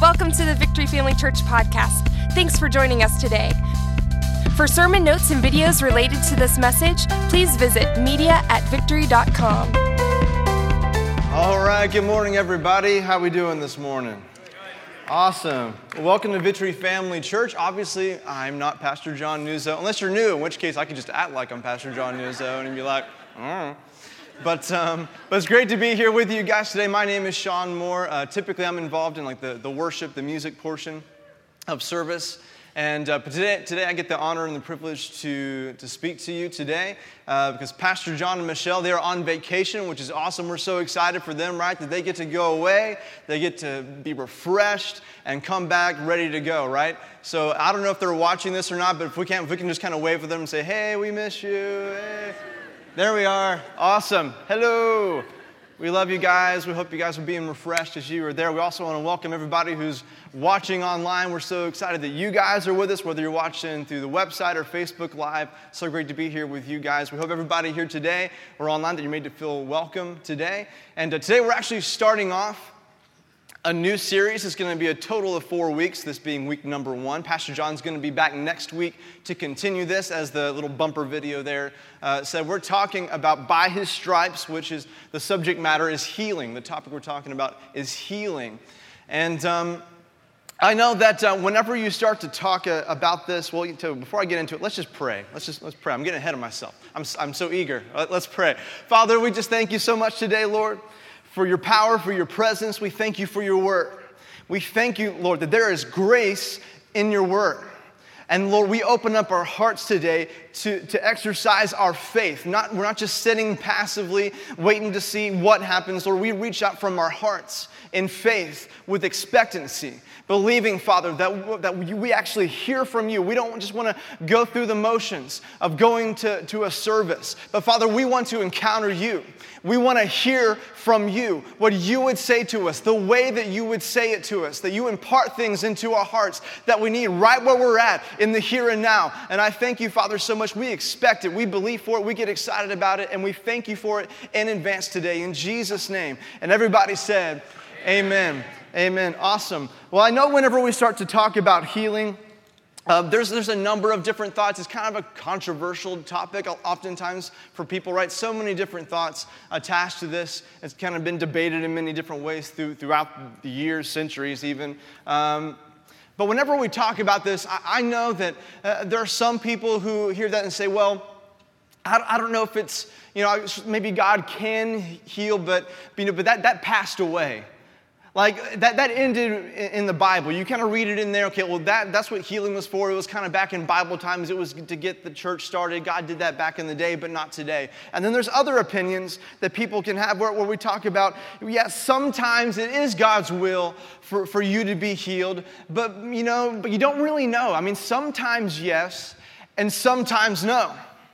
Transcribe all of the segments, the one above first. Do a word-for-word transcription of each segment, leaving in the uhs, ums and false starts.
Welcome to the Victory Family Church podcast. Thanks for joining us today. For sermon notes and videos related to this message, please visit media at victory dot com. All right, good morning, everybody. How we doing this morning? Awesome. Well, welcome to Victory Family Church. Obviously, I'm not Pastor John Nuzzo, unless you're new, in which case I could just act like I'm Pastor John Nuzzo and be like, mm. But um, but it's great to be here with you guys today. My name is Sean Moore. Uh, typically, I'm involved in like the, the worship, the music portion of service. And uh, but today, today I get the honor and the privilege to, to speak to you today uh, because Pastor John and Michelle, they are on vacation, which is awesome. We're so excited for them, right? That they get to go away, they get to be refreshed and come back ready to go, right? So I don't know if they're watching this or not, but if we can, if we can just kind of wave at them and say, hey, we miss you. Hey. There we are. Awesome. Hello. We love you guys. We hope you guys are being refreshed as you are there. We also want to welcome everybody who's watching online. We're so excited that you guys are with us, whether you're watching through the website or Facebook Live. So great to be here with you guys. We hope everybody here today or online that you're made to feel welcome today. And uh, today we're actually starting off a new series. It's going to be a total of four weeks, this being week number one. Pastor John's going to be back next week to continue this, as the little bumper video there uh, said. We're talking about by his stripes, which is the subject matter is healing. The topic we're talking about is healing. And um, I know that uh, whenever you start to talk uh, about this, well, before I get into it, let's just pray. Let's just let's pray. I'm getting ahead of myself. I'm I'm so eager. Let's pray. Father, we just thank you so much today, Lord, for your power, for your presence. We thank you for your word. We thank you, Lord, that there is grace in your word. And Lord, we open up our hearts today to, to exercise our faith. Not, we're not just sitting passively, waiting to see what happens. Lord, we reach out from our hearts in faith with expectancy, believing, Father, that, that we actually hear from you. We don't just want to go through the motions of going to, to a service. But Father, we want to encounter you. We want to hear from you, what you would say to us, the way that you would say it to us, that you impart things into our hearts that we need right where we're at in the here and now. And I thank you, Father, so much. We expect it. We believe for it. We get excited about it. And we thank you for it in advance today in Jesus' name. And everybody said, amen. Amen. Awesome. Well, I know whenever we start to talk about healing, Uh, there's, there's a number of different thoughts. It's kind of a controversial topic oftentimes for people, right? So many different thoughts attached to this. It's kind of been debated in many different ways through, throughout the years, centuries even. Um, but whenever we talk about this, I, I know that uh, there are some people who hear that and say, well, I, I don't know if it's, you know, maybe God can heal, but, you know, but that, that passed away. Like, that, that ended in the Bible. You kind of read it in there. Okay, well, that, that's what healing was for. It was kind of back in Bible times. It was to get the church started. God did that back in the day, but not today. And then there's other opinions that people can have where, where we talk about, yeah, sometimes it is God's will for, for you to be healed, but, you know, but you don't really know. I mean, sometimes yes, and sometimes no.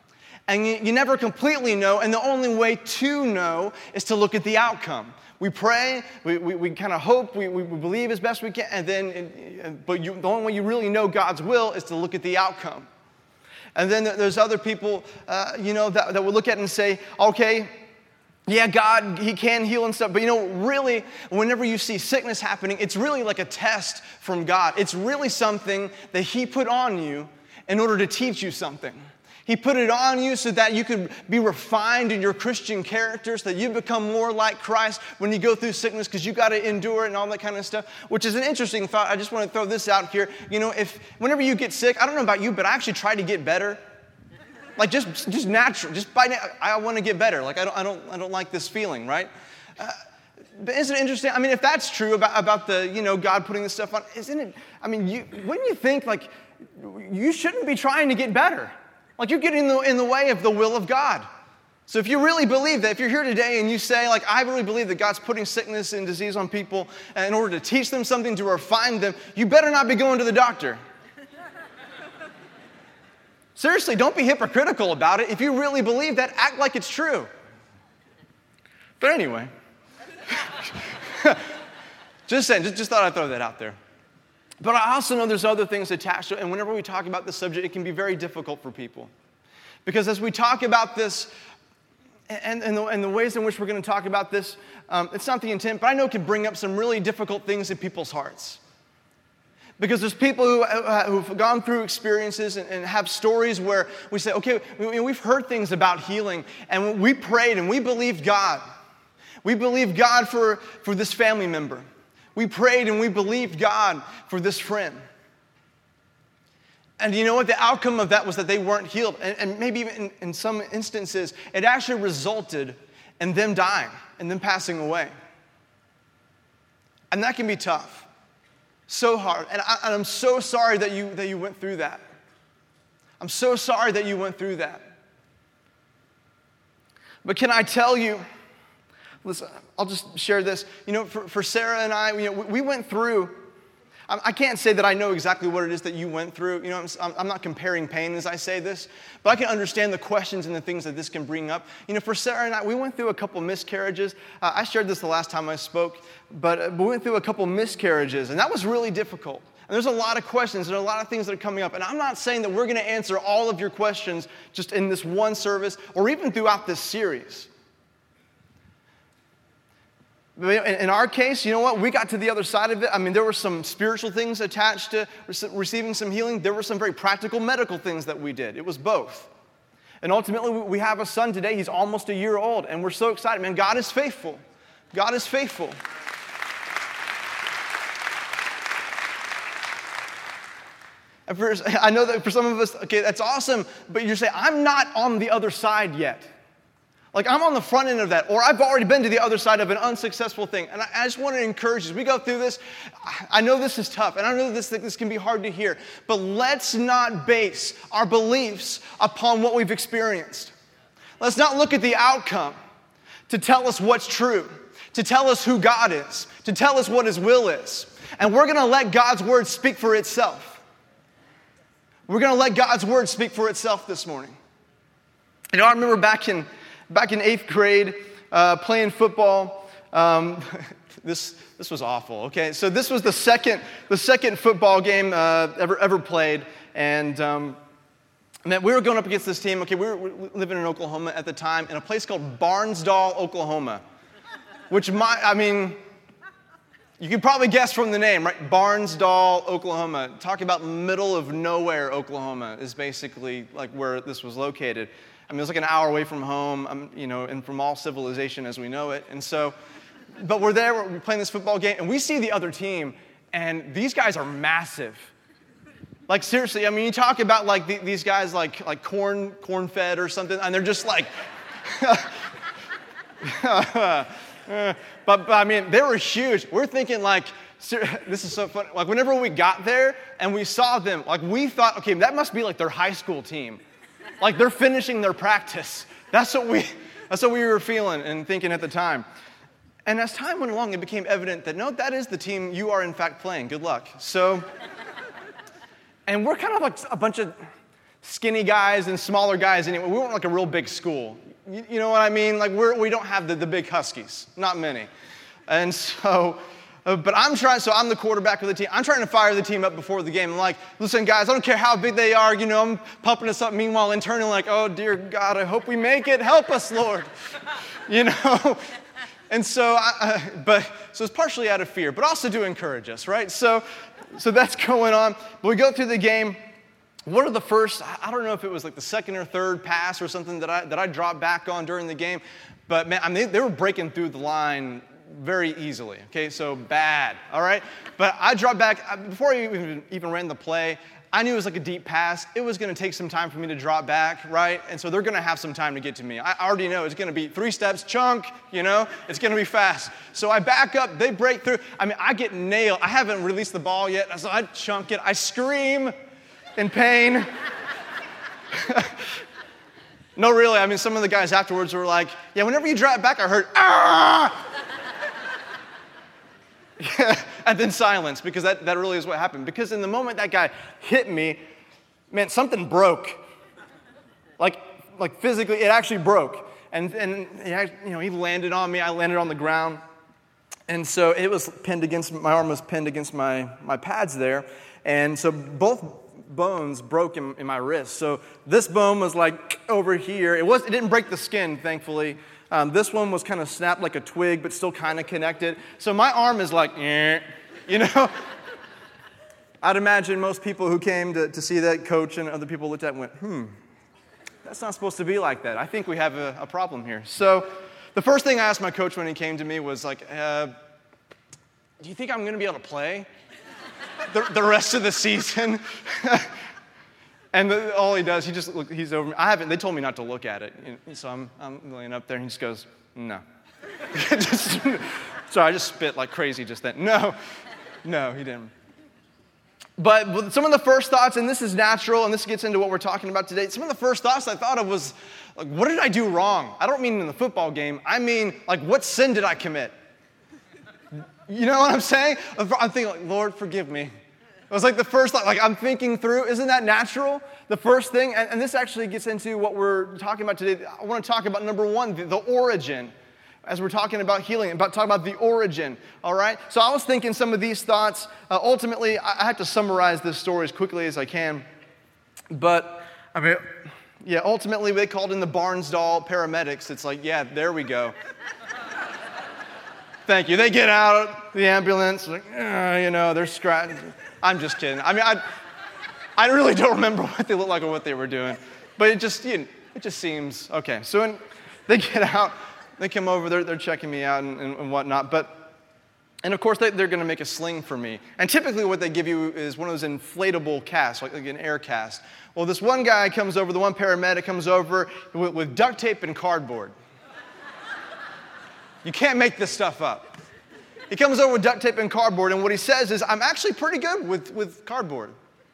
And you, you never completely know, and the only way to know is to look at the outcome. We pray, we, we, we kind of hope, we, we believe as best we can, and then, but you, the only way you really know God's will is to look at the outcome. And then there's other people, uh, you know, that, that will look at it and say, okay, yeah, God, he can heal and stuff, but you know, really, whenever you see sickness happening, it's really like a test from God. It's really something that he put on you in order to teach you something. He put it on you so that you could be refined in your Christian character, so that you become more like Christ when you go through sickness, because you got to endure it and all that kind of stuff, which is an interesting thought. I just want to throw this out here. You know, if whenever you get sick, I don't know about you, but I actually try to get better. Like just, just natural, just by I want to get better. Like I don't, I don't, I don't like this feeling, right? Uh, but isn't it interesting? I mean, if that's true about about the, you know, God putting this stuff on, isn't it? I mean, you wouldn't you think like you shouldn't be trying to get better? Like you're getting in the, in the way of the will of God. So if you really believe that, if you're here today and you say, like, I really believe that God's putting sickness and disease on people in order to teach them something, to refine them, you better not be going to the doctor. Seriously, don't be hypocritical about it. If you really believe that, act like it's true. But anyway, just saying, just, just thought I'd throw that out there. But I also know there's other things attached to it, and whenever we talk about this subject, it can be very difficult for people. Because as we talk about this, and, and, the, and the ways in which we're going to talk about this, um, it's not the intent, but I know it can bring up some really difficult things in people's hearts. Because there's people who, who've gone through experiences and, and have stories where we say, okay, we, we've heard things about healing, and we prayed and we believed God. We believed God for, for this family member. We prayed and we believed God for this friend. And you know what? The outcome of that was that they weren't healed. And, and maybe even in, in some instances, it actually resulted in them dying and them passing away. And that can be tough. So hard. And, I, and I'm so sorry that you, that you went through that. I'm so sorry that you went through that. But can I tell you, listen, I'll just share this. You know, for, for Sarah and I, you know, we, we went through, I, I can't say that I know exactly what it is that you went through. You know, I'm, I'm not comparing pain as I say this, but I can understand the questions and the things that this can bring up. You know, for Sarah and I, we went through a couple miscarriages. Uh, I shared this the last time I spoke, but uh, we went through a couple miscarriages, and that was really difficult. And there's a lot of questions, there's a lot of things that are coming up. And I'm not saying that we're going to answer all of your questions just in this one service or even throughout this series. In our case, you know what? We got to the other side of it. I mean, there were some spiritual things attached to receiving some healing. There were some very practical medical things that we did. It was both. And ultimately, we have a son today. He's almost a year old, and we're so excited. Man, God is faithful. God is faithful. And for, I know that for some of us, okay, that's awesome, but you're saying, I'm not on the other side yet. Like, I'm on the front end of that, or I've already been to the other side of an unsuccessful thing. And I, I just want to encourage you, as we go through this, I know this is tough, and I know this, this can be hard to hear, but let's not base our beliefs upon what we've experienced. Let's not look at the outcome to tell us what's true, to tell us who God is, to tell us what His will is. And we're going to let God's word speak for itself. We're going to let God's word speak for itself this morning. You know, I remember back in Back in eighth grade, uh, playing football, um, this this was awful. Okay, so this was the second the second football game uh, ever ever played, and um, man, we were going up against this team. Okay, we were, we were living in Oklahoma at the time, in a place called Barnsdall, Oklahoma, which my I mean, you can probably guess from the name, right? Barnsdall, Oklahoma. Talk about middle of nowhere, Oklahoma is basically like where this was located. I mean, it was like an hour away from home, um, you know, and from all civilization as we know it. And so, but we're there, we're playing this football game, and we see the other team, and these guys are massive. Like, seriously, I mean, you talk about, like, the, these guys, like, like corn, corn-fed or something, and they're just like, but, but, I mean, they were huge. We're thinking, like, this is so funny. Like, whenever we got there and we saw them, like, we thought, okay, that must be, like, their high school team. Like, they're finishing their practice. That's what we that's what we were feeling and thinking at the time. And as time went along, it became evident that, no, that is the team you are, in fact, playing. Good luck. So, and we're kind of like a bunch of skinny guys and smaller guys anyway. We weren't like a real big school. You, you know what I mean? Like, we're, we don't have the, the big Huskies. Not many. And so... Uh, but I'm trying, so I'm the quarterback of the team. I'm trying to fire the team up before the game. I'm like, listen, guys, I don't care how big they are. You know, I'm pumping us up. Meanwhile, internally, like, oh, dear God, I hope we make it. Help us, Lord. You know? And so, I, uh, but, so it's partially out of fear, but also to encourage us, right? So, so that's going on. But we go through the game. One of the first, I don't know if it was like the second or third pass or something that I, that I dropped back on during the game. But, man, I mean, they were breaking through the line very easily, okay, so bad, all right? But I dropped back, before I even, even ran the play, I knew it was like a deep pass. It was going to take some time for me to drop back, right? And so they're going to have some time to get to me. I already know it's going to be three steps, chunk, you know? It's going to be fast. So I back up, they break through. I mean, I get nailed. I haven't released the ball yet, so I chunk it. I scream in pain. No, really, I mean, some of the guys afterwards were like, yeah, whenever you drop back, I heard, ah! And then silence, because that, that really is what happened. Because in the moment that guy hit me, man, something broke. Like, like physically, it actually broke. And, and you know, he landed on me, I landed on the ground. And so it was pinned against, my arm was pinned against my, my pads there. And so both bones broke in, in my wrist. So this bone was like over here. It was, it didn't break the skin, thankfully. Um, this one was kind of snapped like a twig, but still kind of connected. So my arm is like, eh, you know. I'd imagine most people who came to, to see that coach and other people looked at it and went, hmm, that's not supposed to be like that. I think we have a, a problem here. So the first thing I asked my coach when he came to me was like, uh, do you think I'm going to be able to play the, the rest of the season? And the, all he does, he just look, he's over me. I haven't, they told me not to look at it. So I'm, I'm laying up there and he just goes, no. just, sorry, I just spit like crazy just then. No, no, he didn't. But some of the first thoughts, and this is natural, and this gets into what we're talking about today, some of the first thoughts I thought of was, like, what did I do wrong? I don't mean in the football game. I mean, like, what sin did I commit? You know what I'm saying? I'm thinking, like, Lord, forgive me. It was like the first thought, like, I'm thinking through, isn't that natural? The first thing, and, and this actually gets into what we're talking about today. I want to talk about, number one, the, the origin. As we're talking about healing, about talking about the origin, all right? So I was thinking some of these thoughts. Uh, ultimately, I, I have to summarize this story as quickly as I can. But, I mean, yeah, ultimately, they called in the Barnsdall paramedics. It's like, yeah, there we go. Thank you. They get out, the ambulance, like, uh, you know, they're scratching. I'm just kidding. I mean, I, I really don't remember what they looked like or what they were doing. But it just, you know, it just seems, okay. So when they get out, they come over, they're, they're checking me out and, and, and whatnot. But, and of course, they, they're going to make a sling for me. And typically what they give you is one of those inflatable casts, like, like an air cast. Well, this one guy comes over, the one paramedic comes over with, with duct tape and cardboard. You can't make this stuff up. He comes over with duct tape and cardboard, and what he says is, I'm actually pretty good with, with cardboard.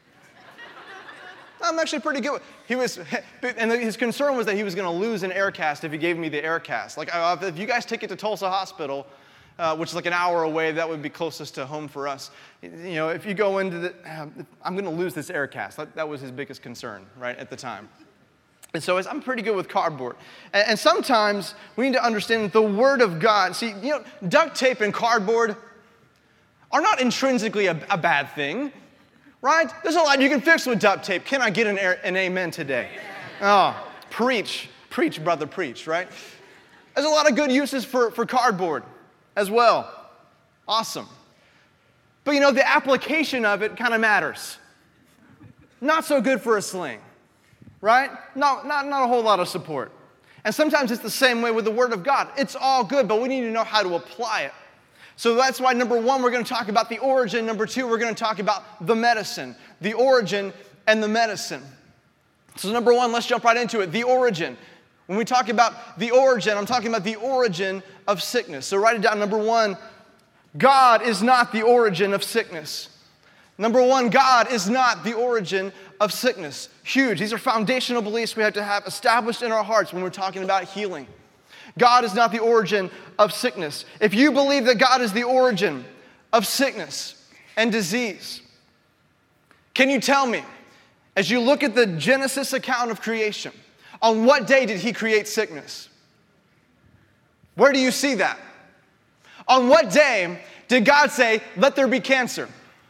I'm actually pretty good. He was, and his concern was that he was going to lose an air cast if he gave me the air cast. Like, if you guys take it to Tulsa Hospital, uh, which is like an hour away, that would be closest to home for us. You know, if you go into the, uh, I'm going to lose this air cast. That, that was his biggest concern, right, at the time. And so I'm pretty good with cardboard. And, and sometimes we need to understand that the Word of God, see, you know, duct tape and cardboard are not intrinsically a, a bad thing. Right? There's a lot you can fix with duct tape. Can I get an, an amen today? Oh, preach. Preach, brother, preach, right? There's a lot of good uses for, for cardboard as well. Awesome. But you know, the application of it kind of matters. Not so good for a sling, right? Not, not, not a whole lot of support. And sometimes it's the same way with the Word of God. It's all good, but we need to know how to apply it. So that's why, number one, we're going to talk about the origin. Number two, we're going to talk about the medicine. The origin and the medicine. So number one, let's jump right into it. The origin. When we talk about the origin, I'm talking about the origin of sickness. So write it down. Number one, God is not the origin of sickness. Number one, God is not the origin of sickness. Huge. These are foundational beliefs we have to have established in our hearts when we're talking about healing. God is not the origin of sickness. If you believe that God is the origin of sickness and disease, can you tell me, as you look at the Genesis account of creation, on what day did He create sickness? Where do you see that? On what day did God say, let there be cancer?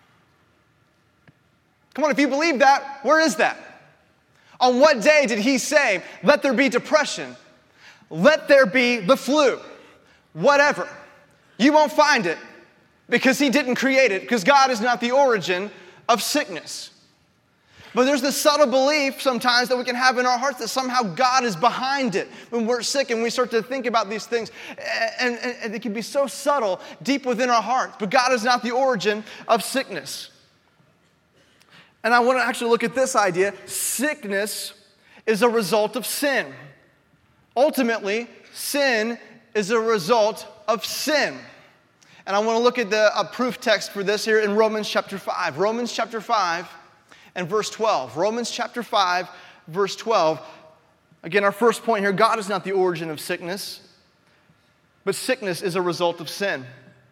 Come on, if you believe that, where is that? On what day did He say, let there be depression? Let there be the flu, whatever. You won't find it because He didn't create it, because God is not the origin of sickness. But there's this subtle belief sometimes that we can have in our hearts that somehow God is behind it when we're sick and we start to think about these things. And, and, and it can be so subtle deep within our hearts. But God is not the origin of sickness. And I want to actually look at this idea. Sickness is a result of sin. Ultimately, sin is a result of sin. And I want to look at the a proof text for this here in Romans chapter five. Romans chapter five and verse twelve. Romans chapter five, verse twelve. Again, our first point here, God is not the origin of sickness, but sickness is a result of sin.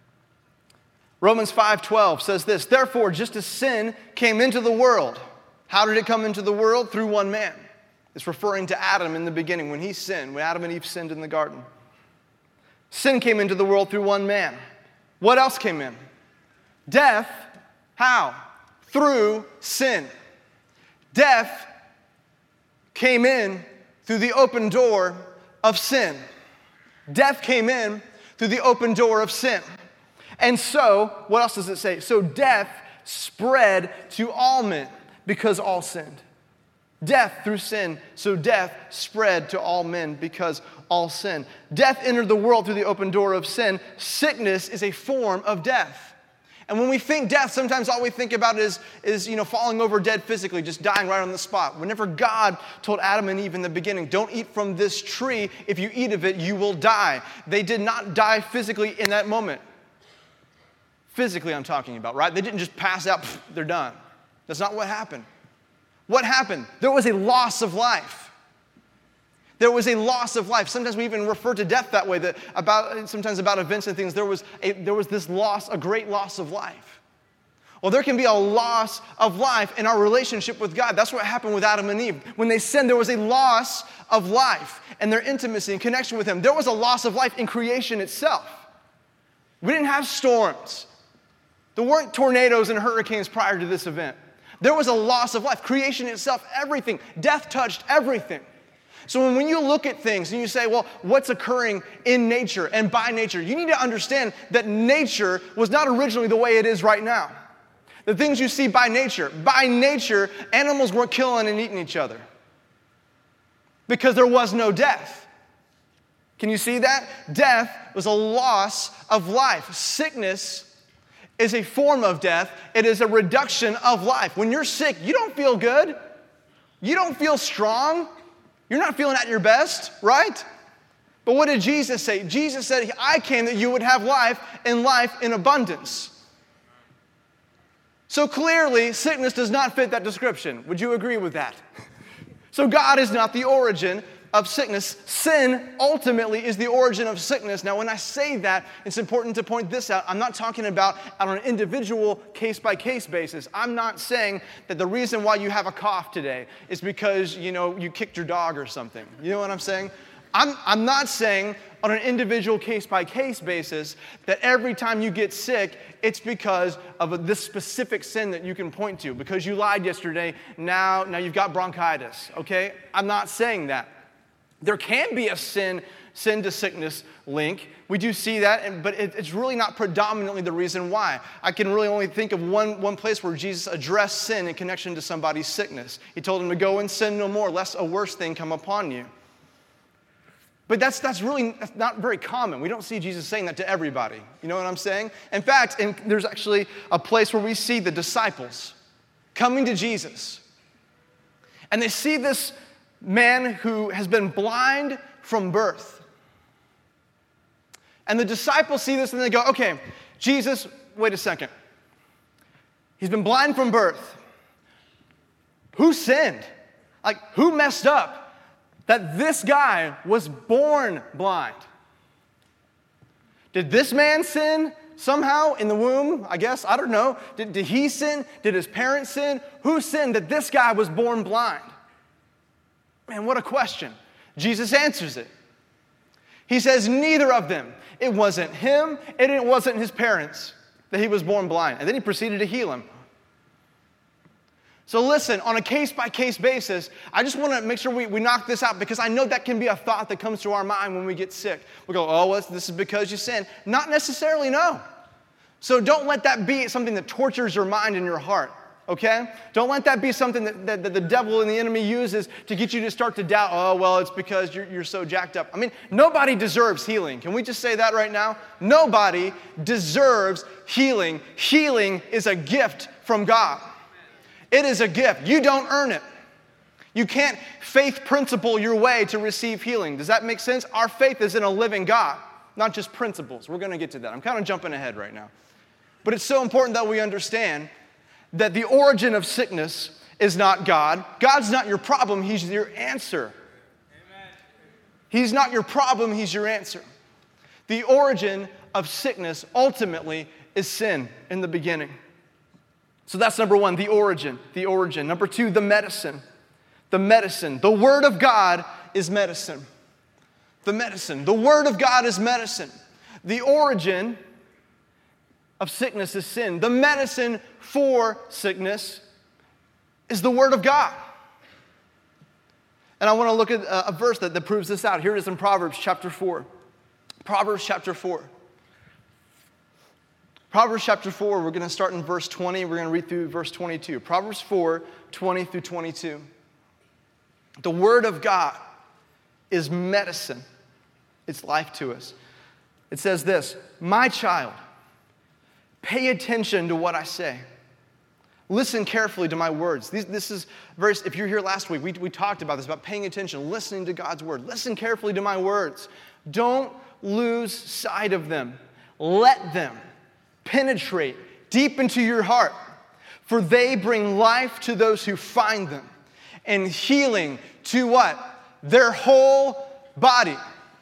Romans five twelve says this, therefore, just as sin came into the world, how did it come into the world? Through one man. It's referring to Adam in the beginning, when he sinned, when Adam and Eve sinned in the garden. Sin came into the world through one man. What else came in? Death. How? Through sin. Death came in through the open door of sin. Death came in through the open door of sin. And so, what else does it say? So death spread to all men because all sinned. Death through sin, so death spread to all men because all sin. Death entered the world through the open door of sin. Sickness is a form of death. And when we think death, sometimes all we think about is, is you know, falling over dead physically, just dying right on the spot. Whenever God told Adam and Eve in the beginning, don't eat from this tree, if you eat of it, you will die. They did not die physically in that moment. Physically, I'm talking about, right? They didn't just pass out, pff, they're done. That's not what happened. What happened? There was a loss of life. There was a loss of life. Sometimes we even refer to death that way, that about, sometimes about events and things. There was, a, there was this loss, a great loss of life. Well, there can be a loss of life in our relationship with God. That's what happened with Adam and Eve. When they sinned, there was a loss of life and their intimacy and connection with Him. There was a loss of life in creation itself. We didn't have storms. There weren't tornadoes and hurricanes prior to this event. There was a loss of life. Creation itself, everything. Death touched everything. So when you look at things and you say, well, what's occurring in nature and by nature? You need to understand that nature was not originally the way it is right now. The things you see by nature, by nature, animals weren't killing and eating each other because there was no death. Can you see that? Death was a loss of life. Sickness is a form of death. It is a reduction of life. When you're sick, you don't feel good. You don't feel strong. You're not feeling at your best, right? But what did Jesus say? Jesus said, I came that you would have life and life in abundance. So clearly, sickness does not fit that description. Would you agree with that? So God is not the origin of sickness. Sin ultimately is the origin of sickness. Now, when I say that, it's important to point this out. I'm not talking about on an individual case-by-case basis. I'm not saying that the reason why you have a cough today is because, you know, you kicked your dog or something. You know what I'm saying? I'm, I'm not saying on an individual case-by-case basis that every time you get sick, it's because of a, this specific sin that you can point to. Because you lied yesterday, now, now you've got bronchitis, okay? I'm not saying that. There can be a sin, sin to sickness link. We do see that, and, but it, it's really not predominantly the reason why. I can really only think of one, one place where Jesus addressed sin in connection to somebody's sickness. He told him to go and sin no more, lest a worse thing come upon you. But that's, that's really that's not very common. We don't see Jesus saying that to everybody. You know what I'm saying? In fact, in, there's actually a place where we see the disciples coming to Jesus. And they see this man who has been blind from birth. And the disciples see this and they go, okay, Jesus, wait a second. He's been blind from birth. Who sinned? Like, who messed up that this guy was born blind? Did this man sin somehow in the womb? I guess, I don't know. Did, did he sin? Did his parents sin? Who sinned that this guy was born blind? Man, what a question. Jesus answers it. He says, neither of them. It wasn't him, and it wasn't his parents that he was born blind. And then he proceeded to heal him. So listen, on a case-by-case basis, I just want to make sure we, we knock this out because I know that can be a thought that comes to our mind when we get sick. We go, oh, well, this is because you sinned. Not necessarily, no. So don't let that be something that tortures your mind and your heart. Okay? Don't let that be something that, that, that the devil and the enemy uses to get you to start to doubt, oh, well, it's because you're, you're so jacked up. I mean, nobody deserves healing. Can we just say that right now? Nobody deserves healing. Healing is a gift from God. It is a gift. You don't earn it. You can't faith principle your way to receive healing. Does that make sense? Our faith is in a living God, not just principles. We're going to get to that. I'm kind of jumping ahead right now. But it's so important that we understand that the origin of sickness is not God. God's not your problem, He's your answer. Amen. He's not your problem, He's your answer. The origin of sickness ultimately is sin in the beginning. So that's number one, the origin, the origin. Number two, the medicine. The medicine. The Word of God is medicine. The medicine. The Word of God is medicine. The origin of sickness is sin. The medicine for sickness is the Word of God. And I want to look at a, a verse that, that proves this out. Here it is in Proverbs chapter four. Proverbs chapter four. Proverbs chapter four, we're going to start in verse twenty. We're going to read through verse twenty-two. Proverbs four, twenty through twenty-two. The word of God is medicine. It's life to us. It says this, my child, pay attention to what I say. Listen carefully to my words. This, this is very, if you're here last week, we, we talked about this, about paying attention, listening to God's word. Listen carefully to my words. Don't lose sight of them. Let them penetrate deep into your heart, for they bring life to those who find them, and healing to what? Their whole body.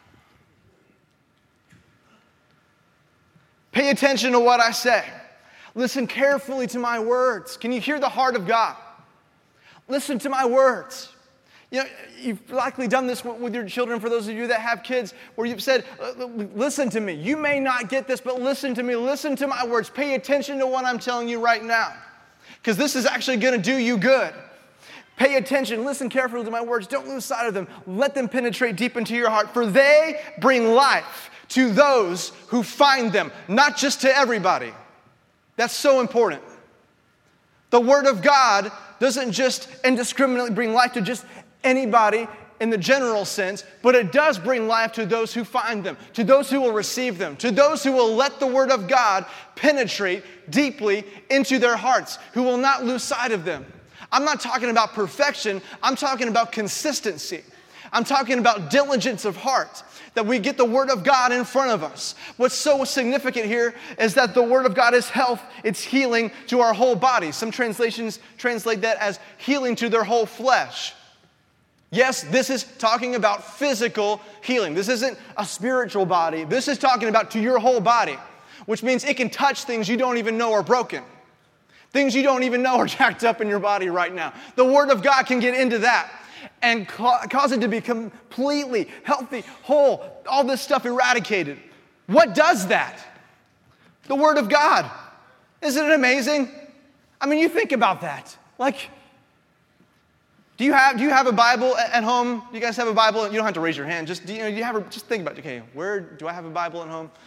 Pay attention to what I say. Listen carefully to my words. Can you hear the heart of God? Listen to my words. You know, you've likely done this with your children, for those of you that have kids, where you've said, listen to me. You may not get this, but listen to me. Listen to my words. Pay attention to what I'm telling you right now, because this is actually going to do you good. Pay attention. Listen carefully to my words. Don't lose sight of them. Let them penetrate deep into your heart, for they bring life to those who find them, not just to everybody. That's so important. The Word of God doesn't just indiscriminately bring life to just anybody in the general sense, but it does bring life to those who find them, to those who will receive them, to those who will let the Word of God penetrate deeply into their hearts, who will not lose sight of them. I'm not talking about perfection. I'm talking about consistency. I'm talking about diligence of heart, that we get the Word of God in front of us. What's so significant here is that the Word of God is health, it's healing to our whole body. Some translations translate that as healing to their whole flesh. Yes, this is talking about physical healing. This isn't a spiritual body. This is talking about to your whole body, which means it can touch things you don't even know are broken. Things you don't even know are jacked up in your body right now. The Word of God can get into that and ca- cause it to be completely healthy, whole, all this stuff eradicated. What does that? The Word of God. Isn't it amazing? I mean, you think about that. Like, do you have do you have a Bible at home? Do you guys have a Bible? You don't have to raise your hand. Just do you, know, do you have a, just think about, okay, where do I have a Bible at home?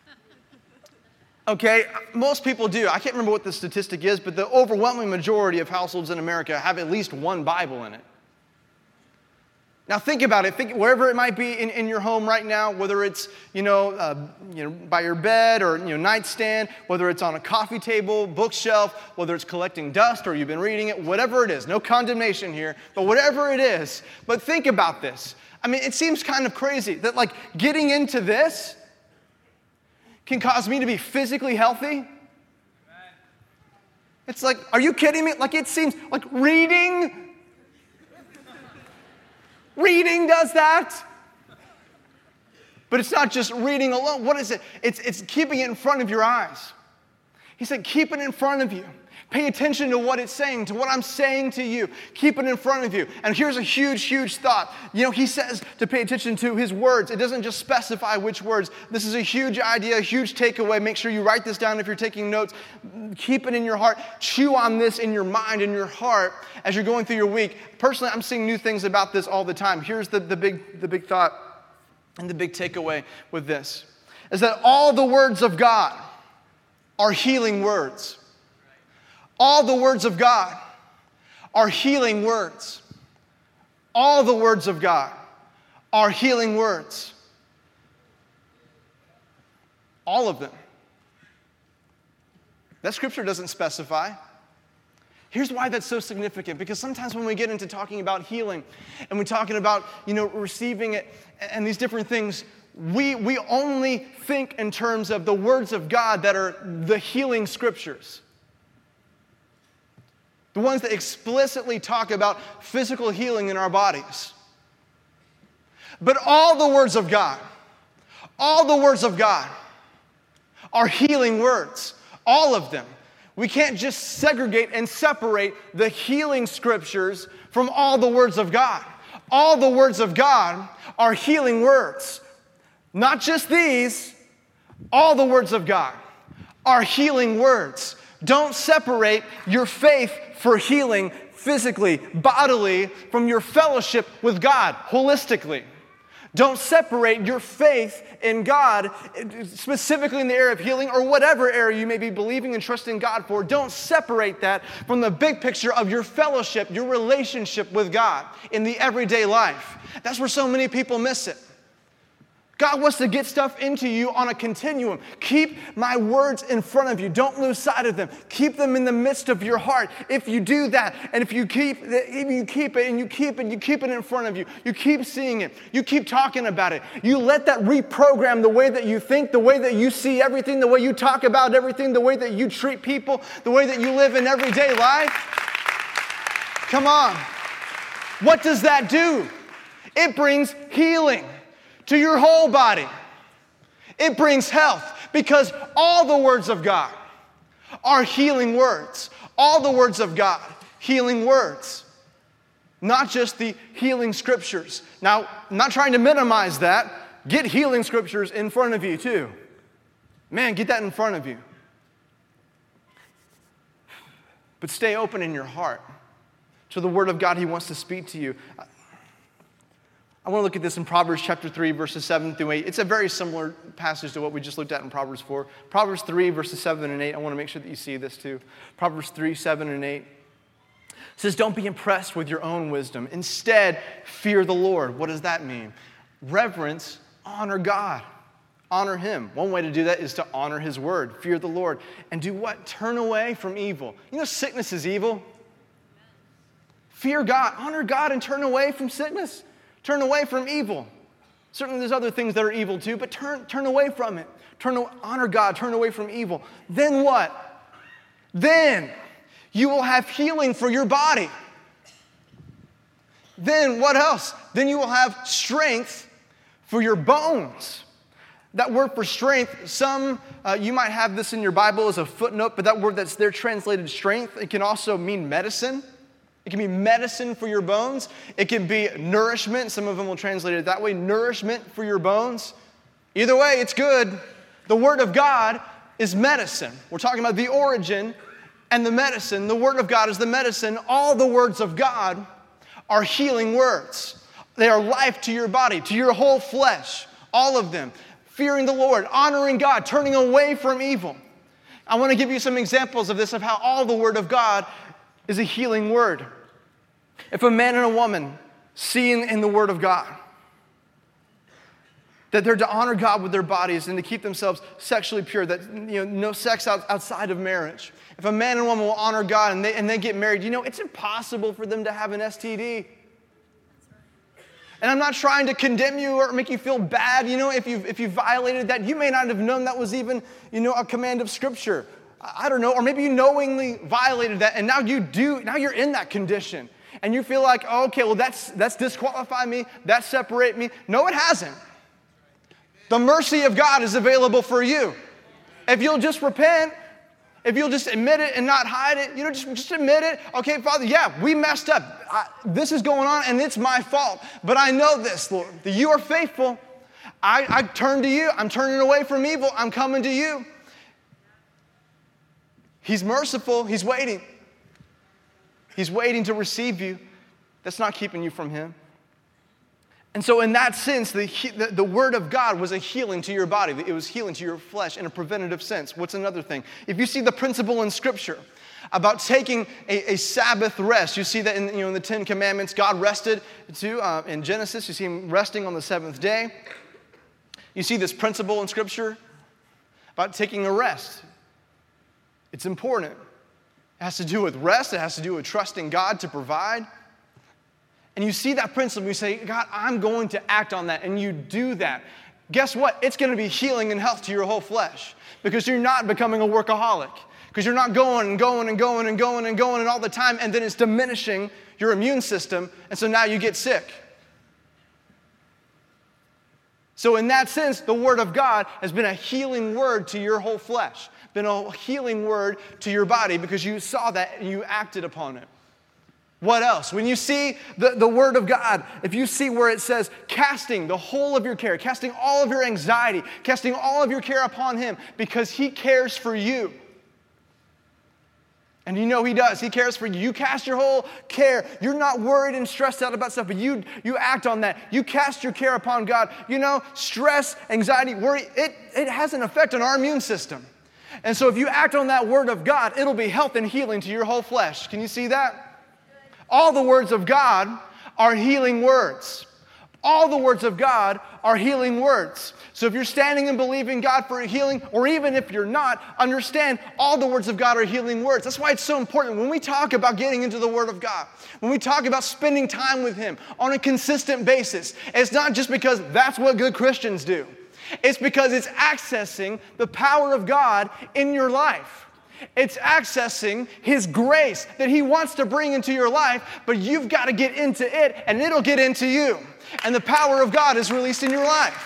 Okay, most people do. I can't remember what the statistic is, but the overwhelming majority of households in America have at least one Bible in it. Now think about it. Think wherever it might be in, in your home right now, whether it's you know uh, you know by your bed or you know nightstand, whether it's on a coffee table, bookshelf, whether it's collecting dust or you've been reading it, whatever it is. No condemnation here, but whatever it is. But think about this. I mean, it seems kind of crazy that like getting into this can cause me to be physically healthy. It's like, are you kidding me? Like it seems like reading. Reading does that. But it's not just reading alone. What is it? It's, it's keeping it in front of your eyes. He said, keep it in front of you. Pay attention to what it's saying, to what I'm saying to you. Keep it in front of you. And here's a huge, huge thought. You know, he says to pay attention to his words. It doesn't just specify which words. This is a huge idea, a huge takeaway. Make sure you write this down if you're taking notes. Keep it in your heart. Chew on this in your mind, in your heart, as you're going through your week. Personally, I'm seeing new things about this all the time. Here's the, the big, the big thought and the big takeaway with this, is that all the words of God are healing words. All the words of God are healing words. All the words of God are healing words. All of them. That scripture doesn't specify. Here's why that's so significant, because sometimes when we get into talking about healing and we're talking about, you know, receiving it and these different things, we, we only think in terms of the words of God that are the healing scriptures. The ones that explicitly talk about physical healing in our bodies. But all the words of God, all the words of God are healing words. All of them. We can't just segregate and separate the healing scriptures from all the words of God. All the words of God are healing words. Not just these, all the words of God are healing words. Don't separate your faith for healing physically, bodily, from your fellowship with God holistically. Don't separate your faith in God, specifically in the area of healing or whatever area you may be believing and trusting God for. Don't separate that from the big picture of your fellowship, your relationship with God in the everyday life. That's where so many people miss it. God wants to get stuff into you on a continuum. Keep my words in front of you. Don't lose sight of them. Keep them in the midst of your heart. If you do that, and if you keep if you keep it and you keep it, you keep it in front of you, you keep seeing it, you keep talking about it, you let that reprogram the way that you think, the way that you see everything, the way you talk about everything, the way that you treat people, the way that you live in everyday life. Come on. What does that do? It brings healing to your whole body. It brings health because all the words of God are healing words. All the words of God, healing words. Not just the healing scriptures. Now, I'm not trying to minimize that. Get healing scriptures in front of you too. Man, get that in front of you. But stay open in your heart to the word of God He wants to speak to you. I want to look at this in Proverbs chapter three, verses seven through eight. It's a very similar passage to what we just looked at in Proverbs four. Proverbs three, verses seven and eight. I want to make sure that you see this too. Proverbs three, seven and eight. It says, don't be impressed with your own wisdom. Instead, fear the Lord. What does that mean? Reverence, honor God. Honor Him. One way to do that is to honor His word. Fear the Lord. And do what? Turn away from evil. You know sickness is evil? Fear God. Honor God and turn away from sickness. Turn away from evil. Certainly there's other things that are evil too, but turn, turn away from it. Turn, honor God, turn away from evil. Then what? Then you will have healing for your body. Then what else? Then you will have strength for your bones. That word for strength, some, uh, you might have this in your Bible as a footnote, but that word that's there translated strength, it can also mean medicine. It can be medicine for your bones. It can be nourishment. Some of them will translate it that way. Nourishment for your bones. Either way, it's good. The Word of God is medicine. We're talking about the origin and the medicine. The Word of God is the medicine. All the words of God are healing words. They are life to your body, to your whole flesh. All of them. Fearing the Lord, honoring God, turning away from evil. I want to give you some examples of this, of how all the Word of God is a healing word. If a man and a woman see in, in the Word of God that they're to honor God with their bodies and to keep themselves sexually pure, that you know, no sex out, outside of marriage. If a man and a woman will honor God and they, and they get married, you know, it's impossible for them to have an S T D. And I'm not trying to condemn you or make you feel bad. You know, if you if you violated that, you may not have known that was even, you know, a command of Scripture. I don't know, or maybe you knowingly violated that, and now you do, now you're in that condition. And you feel like, oh, okay, well, that's that's disqualify me, that separate me. No, it hasn't. The mercy of God is available for you. If you'll just repent, if you'll just admit it and not hide it, you know, just, just admit it. Okay, Father, yeah, we messed up. I, this is going on, and it's my fault. But I know this, Lord, that you are faithful. I, I turn to you. I'm turning away from evil. I'm coming to you. He's merciful. He's waiting. He's waiting to receive you. That's not keeping you from Him. And so in that sense, the, the, the Word of God was a healing to your body. It was healing to your flesh in a preventative sense. What's another thing? If you see the principle in Scripture about taking a, a Sabbath rest, you see that in, you know, in the Ten Commandments, God rested too. Uh, in Genesis, you see Him resting on the seventh day. You see this principle in Scripture about taking a rest. It's important. It has to do with rest. It has to do with trusting God to provide. And you see that principle, you say, God, I'm going to act on that. And you do that. Guess what? It's going to be healing and health to your whole flesh. Because you're not becoming a workaholic. Because you're not going and going and going and going and going and all the time. And then it's diminishing your immune system. And so now you get sick. So in that sense, the Word of God has been a healing word to your whole flesh. Been a healing word to your body because you saw that and you acted upon it. What else? When you see the, the Word of God, if you see where it says casting the whole of your care, casting all of your anxiety, casting all of your care upon Him because He cares for you. And you know he does. He cares for you. You cast your whole care. You're not worried and stressed out about stuff, but you, you act on that. You cast your care upon God. You know, stress, anxiety, worry, it, it has an effect on our immune system. And so if you act on that word of God, it'll be health and healing to your whole flesh. Can you see that? All the words of God are healing words. All the words of God are healing words. So if you're standing and believing God for a healing, or even if you're not, understand all the words of God are healing words. That's why it's so important when we talk about getting into the Word of God, when we talk about spending time with Him on a consistent basis, it's not just because that's what good Christians do. It's because it's accessing the power of God in your life. It's accessing His grace that He wants to bring into your life, but you've got to get into it, and it'll get into you. And the power of God is released in your life.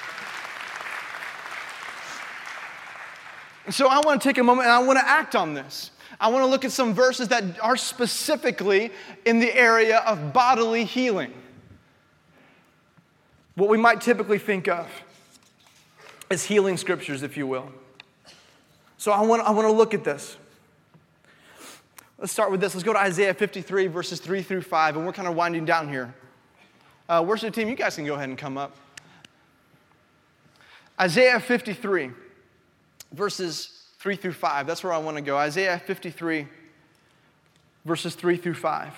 And so I want to take a moment and I want to act on this. I want to look at some verses that are specifically in the area of bodily healing. What we might typically think of as healing scriptures, if you will. So I want, I want to look at this. Let's start with this. Let's go to Isaiah fifty-three, verses three through five, and we're kind of winding down here. Uh, worship team, you guys can go ahead and come up. Isaiah fifty-three, verses three through five. That's where I want to go. Isaiah fifty-three, verses three through five.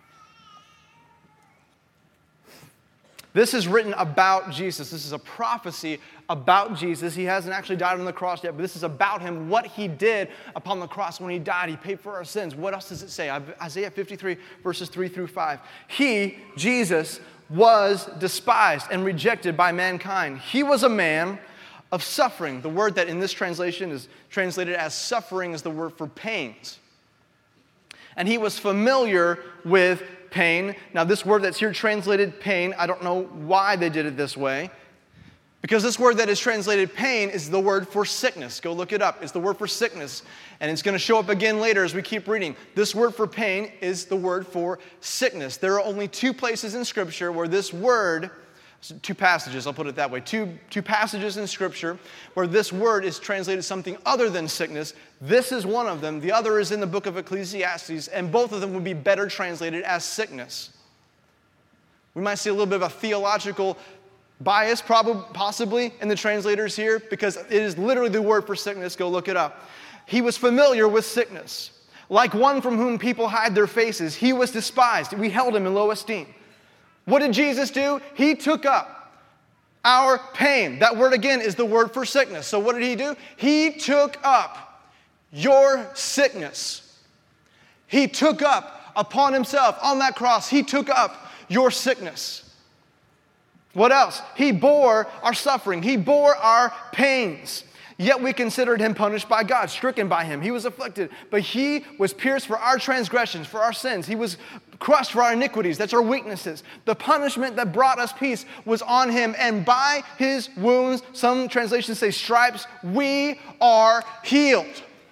This is written about Jesus. This is a prophecy about Jesus. He hasn't actually died on the cross yet, but this is about Him, what He did upon the cross when He died. He paid for our sins. What else does it say? Isaiah fifty-three, verses three through five. He, Jesus, was despised and rejected by mankind. He was a man of suffering. The word that in this translation is translated as suffering is the word for pains. And He was familiar with pain. Now, this word that's here translated pain, I don't know why they did it this way. Because this word that is translated pain is the word for sickness. Go look it up. It's the word for sickness. And it's going to show up again later as we keep reading. This word for pain is the word for sickness. There are only two places in Scripture where this word, two passages, I'll put it that way, two, two passages in Scripture where this word is translated something other than sickness. This is one of them. The other is in the book of Ecclesiastes, and both of them would be better translated as sickness. We might see a little bit of a theological bias, probably, possibly, in the translators here, because it is literally the word for sickness. Go look it up. He was familiar with sickness. Like one from whom people hide their faces, He was despised. We held Him in low esteem. What did Jesus do? He took up our pain. That word again is the word for sickness. So what did He do? He took up your sickness. He took up upon Himself on that cross. He took up your sickness. What else? He bore our suffering. He bore our pains. Yet we considered Him punished by God, stricken by Him. He was afflicted, but He was pierced for our transgressions, for our sins. He was crushed for our iniquities. That's our weaknesses. The punishment that brought us peace was on Him, and by His wounds, some translations say stripes, we are healed.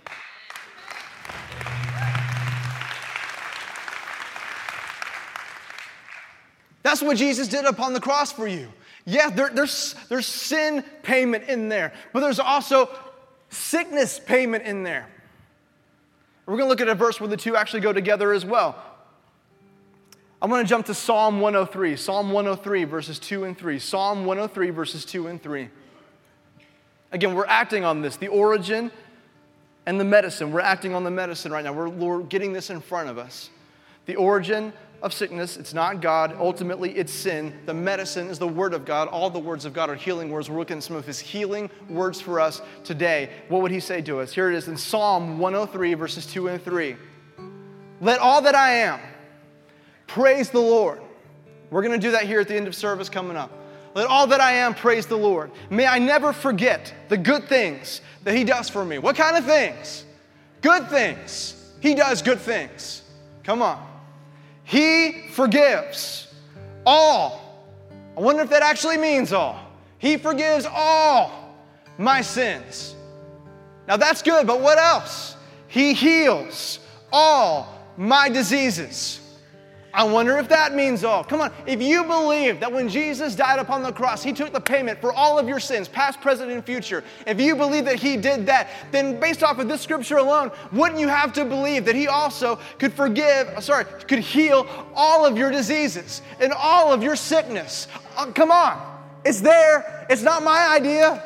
That's what Jesus did upon the cross for you. Yeah, there, there's, there's sin payment in there, but there's also sickness payment in there. We're going to look at a verse where the two actually go together as well. I'm going to jump to Psalm one oh three. Psalm one oh three, verses two and three. Psalm one oh three, verses two and three. Again, we're acting on this, the origin and the medicine. We're acting on the medicine right now. We're, we're getting this in front of us. The origin of sickness, it's not God. Ultimately, it's sin. The medicine is the Word of God. All the words of God are healing words. We're looking at some of His healing words for us today. What would He say to us? Here it is in Psalm one oh three, verses two and three. Let all that I am praise the Lord. We're going to do that here at the end of service coming up. Let all that I am praise the Lord. May I never forget the good things that He does for me. What kind of things? Good things. He does good things. Come on. He forgives all. I wonder if that actually means all. He forgives all my sins. Now that's good, but what else? He heals all my diseases. I wonder if that means all. Come on, if you believe that when Jesus died upon the cross, he took the payment for all of your sins, past, present, and future, if you believe that he did that, then based off of this scripture alone, wouldn't you have to believe that he also could forgive, sorry, could heal all of your diseases and all of your sickness? Oh, come on, it's there. It's not my idea.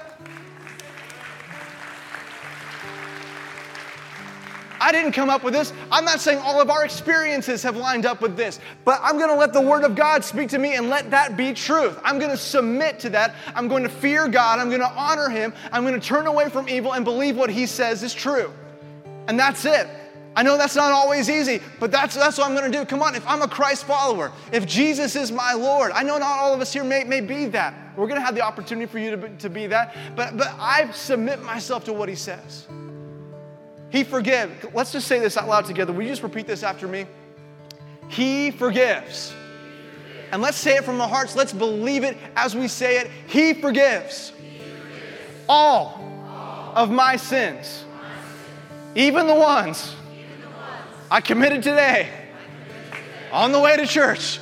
I didn't come up with this. I'm not saying all of our experiences have lined up with this, but I'm going to let the Word of God speak to me and let that be truth. I'm going to submit to that. I'm going to fear God. I'm going to honor Him. I'm going to turn away from evil and believe what He says is true. And that's it. I know that's not always easy, but that's, that's what I'm going to do. Come on, if I'm a Christ follower, if Jesus is my Lord, I know not all of us here may, may be that. We're going to have the opportunity for you to be, to be that, but, but I submit myself to what He says. He forgives. Let's just say this out loud together. Will you just repeat this after me? He forgives. And let's say it from our hearts. Let's believe it as we say it. He forgives all of my sins, even the ones I committed today on the way to church.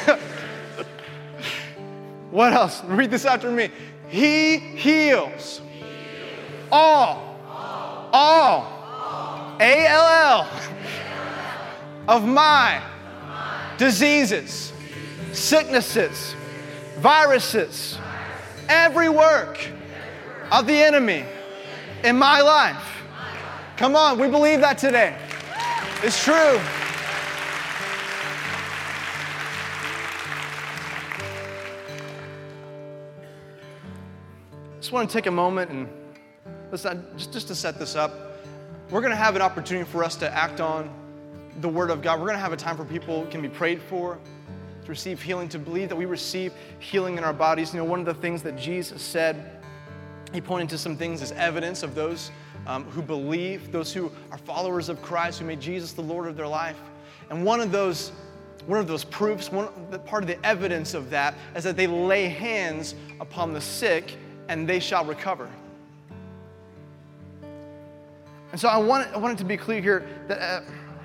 What else? Read this after me. He heals all, all, A L L, of my diseases, sicknesses, viruses, every work of the enemy in my life. Come on, we believe that today. It's true. Just want to take a moment and let's not, just, just to set this up. We're going to have an opportunity for us to act on the Word of God. We're going to have a time for people who can be prayed for, to receive healing, to believe that we receive healing in our bodies. You know, one of the things that Jesus said, He pointed to some things as evidence of those um, who believe, those who are followers of Christ, who made Jesus the Lord of their life. And one of those, one of those proofs, one part of the evidence of that is that they lay hands upon the sick and they shall recover. And so I want, it, I want it to be clear here that, uh,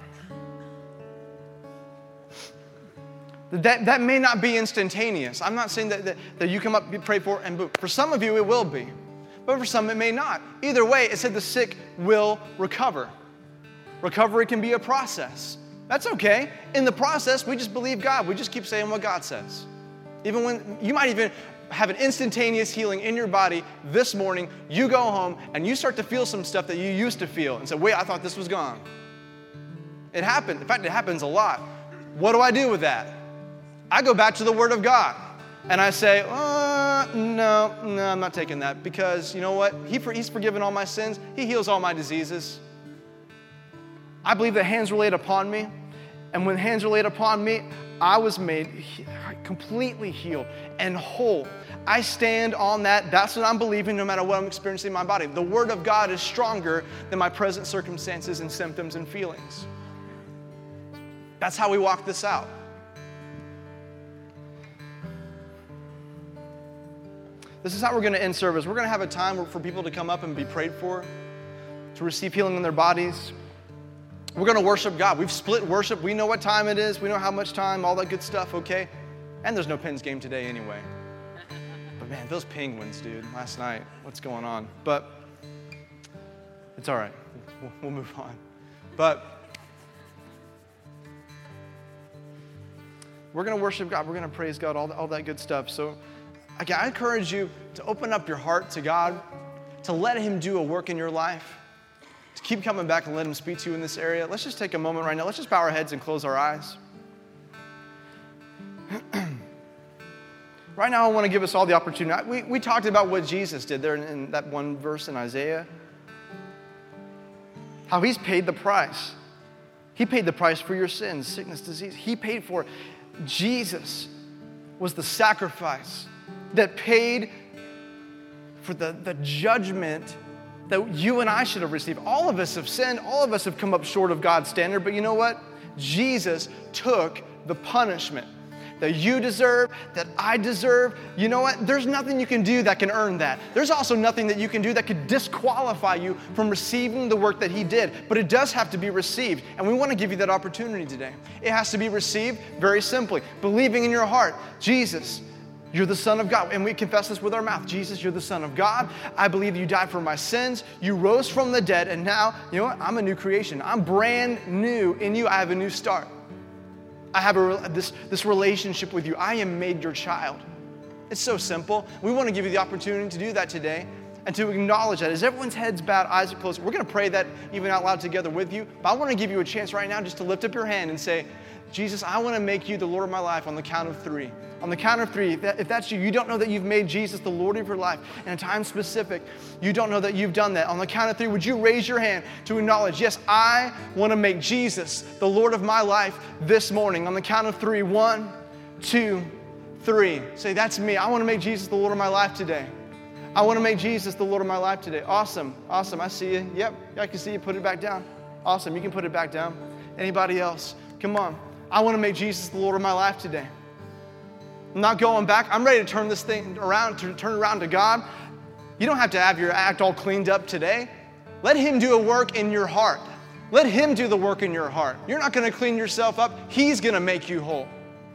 that that may not be instantaneous. I'm not saying that, that, that you come up, be prayed for, and boom. For some of you, it will be. But for some, it may not. Either way, it said the sick will recover. Recovery can be a process. That's okay. In the process, we just believe God. We just keep saying what God says. Even when, you might even have an instantaneous healing in your body this morning. You go home and you start to feel some stuff that you used to feel and say, wait, I thought this was gone. It happened. In fact, it happens a lot. What do I do with that? I go back to the Word of God and I say, uh, no, no, I'm not taking that because you know what? He, he's forgiven all my sins. He heals all my diseases. I believe that hands were laid upon me. And when hands were laid upon me, I was made completely healed and whole. I stand on that. That's what I'm believing no matter what I'm experiencing in my body. The Word of God is stronger than my present circumstances and symptoms and feelings. That's how we walk this out. This is how we're going to end service. We're going to have a time for people to come up and be prayed for, to receive healing in their bodies. We're going to worship God. We've split worship. We know what time it is. We know how much time, all that good stuff, okay? And there's no Pens game today anyway. But man, those Penguins, dude, last night, what's going on? But it's all right. We'll, we'll move on. But we're going to worship God. We're going to praise God, all, all that good stuff. So again, I encourage you to open up your heart to God, to let Him do a work in your life, to keep coming back and let Him speak to you in this area. Let's just take a moment right now. Let's just bow our heads and close our eyes. Right now, I want to give us all the opportunity. We, we talked about what Jesus did there in, in that one verse in Isaiah. How He's paid the price. He paid the price for your sins, sickness, disease. He paid for it. Jesus was the sacrifice that paid for the, the judgment that you and I should have received. All of us have sinned. All of us have come up short of God's standard. But you know what? Jesus took the punishment that you deserve, that I deserve. You know what? There's nothing you can do that can earn that. There's also nothing that you can do that could disqualify you from receiving the work that he did. But it does have to be received, and we want to give you that opportunity today. It has to be received very simply, believing in your heart, Jesus, you're the Son of God. And we confess this with our mouth. Jesus, you're the Son of God. I believe you died for my sins. You rose from the dead. And now, you know what? I'm a new creation. I'm brand new in you. I have a new start. I have a, this, this relationship with you. I am made your child. It's so simple. We want to give you the opportunity to do that today and to acknowledge that. As everyone's heads bowed, eyes are closed, we're going to pray that even out loud together with you. But I want to give you a chance right now just to lift up your hand and say, Jesus, I want to make you the Lord of my life on the count of three. On the count of three, if, that, if that's you, you don't know that you've made Jesus the Lord of your life, and in time specific, you don't know that you've done that. On the count of three, would you raise your hand to acknowledge, yes, I want to make Jesus the Lord of my life this morning. On the count of three, one, two, three. Say, that's me. I want to make Jesus the Lord of my life today. I want to make Jesus the Lord of my life today. Awesome. Awesome. I see you. Yep. I can see you. Put it back down. Awesome. You can put it back down. Anybody else? Come on. I want to make Jesus the Lord of my life today. I'm not going back. I'm ready to turn this thing around, to turn around to God. You don't have to have your act all cleaned up today. Let him do a work in your heart. Let him do the work in your heart. You're not going to clean yourself up. He's going to make you whole.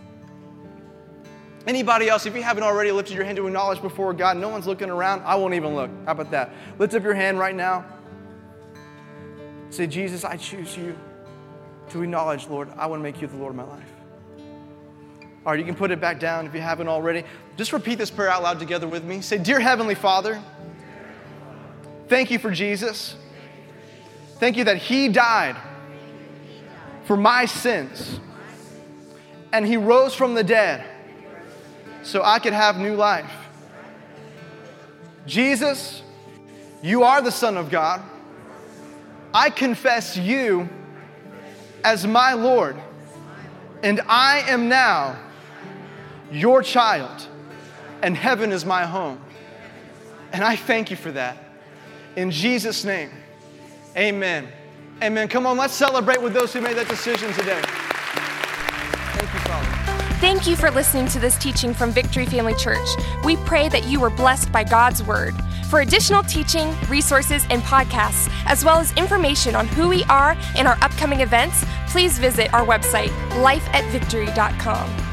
Anybody else, if you haven't already lifted your hand to acknowledge before God, no one's looking around, I won't even look. How about that? Lift up your hand right now. Say, Jesus, I choose you to acknowledge, Lord, I want to make you the Lord of my life. All right, you can put it back down if you haven't already. Just repeat this prayer out loud together with me. Say, Dear Heavenly Father, thank you for Jesus. Thank you that he died for my sins. And he rose from the dead so I could have new life. Jesus, you are the Son of God. I confess you as my Lord, and I am now your child, and heaven is my home. And I thank you for that. In Jesus' name, amen. Amen. Come on, let's celebrate with those who made that decision today. Thank you, Father. Thank you for listening to this teaching from Victory Family Church. We pray that you were blessed by God's Word. For additional teaching, resources, and podcasts, as well as information on who we are and our upcoming events, please visit our website, life at victory dot com.